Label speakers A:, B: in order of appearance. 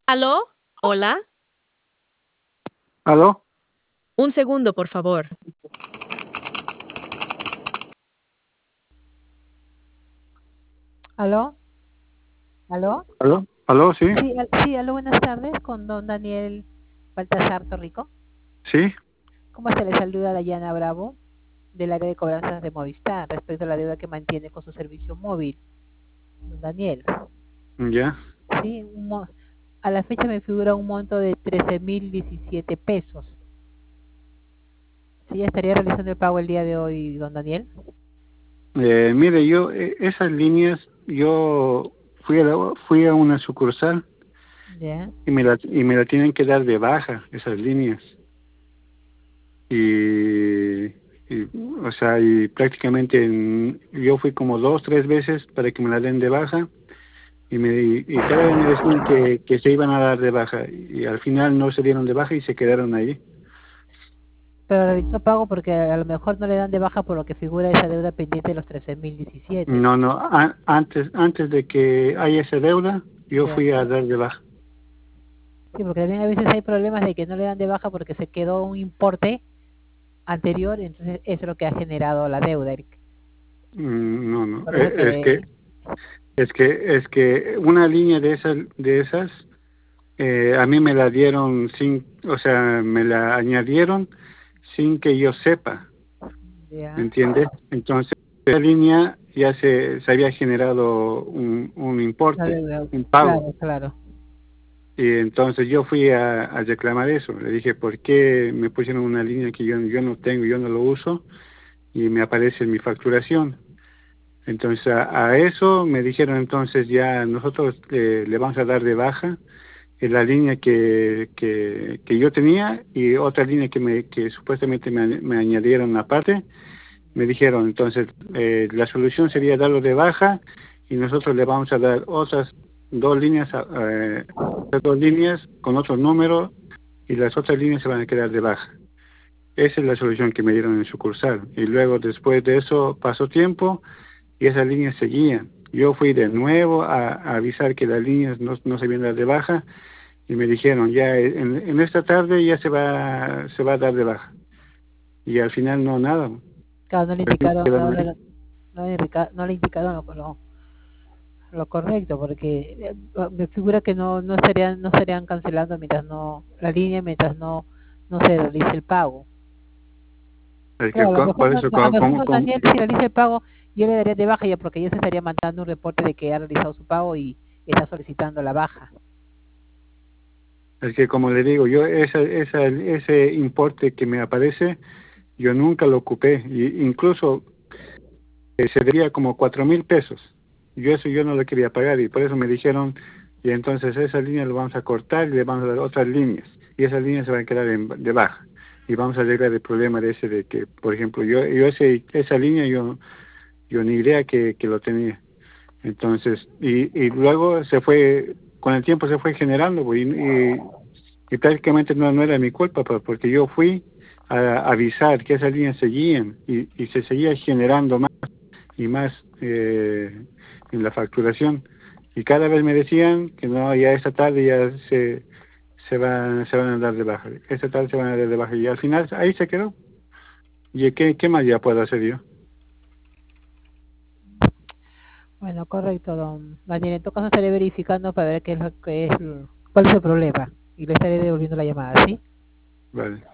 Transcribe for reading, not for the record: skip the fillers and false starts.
A: ¿Aló? ¿Hola?
B: ¿Aló?
A: Un segundo, por favor.
C: ¿Aló? ¿Aló?
B: ¿Aló? ¿Aló? Sí,
C: Sí, sí, aló, buenas tardes, con don Daniel Baltasar Torrico.
B: sí.
C: ¿Cómo se le saluda Dayana Bravo, del área de cobranzas de Movistar, respecto a la deuda que mantiene con su servicio móvil? Don Daniel,
B: Ya.
C: sí, a la fecha me figura un monto de 13.017 pesos. ¿Sí estaría realizando el pago el día de hoy, don Daniel?
B: Mire, yo, esas líneas, yo fui a una sucursal
C: Ya.
B: y me la tienen que dar de baja, esas líneas. Y, o sea, y prácticamente yo fui como 2, 3 veces para que me la den de baja y cada vez me decían que se iban a dar de baja y al final no se dieron de baja y se quedaron ahí.
C: Pero realizó pago porque a lo mejor no le dan de baja por lo que figura esa deuda pendiente de los 13.017.
B: No, no, antes de que haya esa deuda, yo
C: Ya.
B: fui a dar de baja.
C: Sí, porque también a veces hay problemas de que no le dan de baja porque se quedó un importe anterior, entonces eso es lo que ha generado la deuda, Eric.
B: No, no,
C: Por eso que,
B: es que una línea de esas, a mí me la dieron sin, o sea, me la añadieron sin que yo sepa, ¿me
C: ya,
B: entiendes? Entonces, esa línea ya se había generado un
C: la
B: importe,
C: deuda,
B: un pago.
C: claro, claro.
B: Y entonces yo fui a reclamar eso. Le dije, ¿por qué me pusieron una línea que yo no tengo, yo no lo uso y me aparece en mi facturación? Entonces a eso me dijeron, entonces ya nosotros le vamos a dar de baja en la línea que yo tenía y otra línea que supuestamente me añadieron aparte. Me dijeron, entonces la solución sería darlo de baja y nosotros le vamos a dar otras dos líneas con otro número y las otras líneas se van a quedar de baja. Esa es la solución que me dieron en sucursal. Y luego después de eso pasó tiempo y esas líneas seguían. Yo fui de nuevo a avisar que las líneas no se habían dado de baja y me dijeron, ya en esta tarde ya se va a dar de baja. Y al final no, nada.
C: Claro, no le
B: Las líneas
C: indicaron,
B: quedaron ahí.
C: no le indicaron lo correcto, porque me figura que no estarían cancelando mientras no, la línea mientras no se realice el pago.
B: Es que
C: Claro,
B: por eso,
C: a lo mejor Daniel si realiza el pago, yo le daría de baja ya porque ya se estaría mandando un reporte de que ha realizado su pago y está solicitando la baja.
B: es que como le digo, yo ese importe que me aparece, yo nunca lo ocupé. Y incluso se debía como 4,000 pesos. Yo no lo quería pagar y por eso me dijeron, y entonces esa línea lo vamos a cortar y le vamos a dar otras líneas. Y esas líneas se van a quedar de baja. Y vamos a arreglar el problema de ese de que, por ejemplo, esa línea yo ni idea que lo tenía. Entonces, y luego con el tiempo se fue generando, pues, y prácticamente no era mi culpa, pues, porque yo fui a avisar que esas líneas seguían y se seguía generando más y más en la facturación. Y cada vez me decían que no, ya esta tarde ya se van a dar de baja. Esta tarde se van a dar de baja. Y al final ahí se quedó. ¿Y qué más ya puedo hacer yo?
C: Bueno, correcto, don Daniel. En todo caso estaré verificando para ver qué es lo que es, cuál es el problema y le estaré devolviendo la llamada, ¿sí?
B: Vale.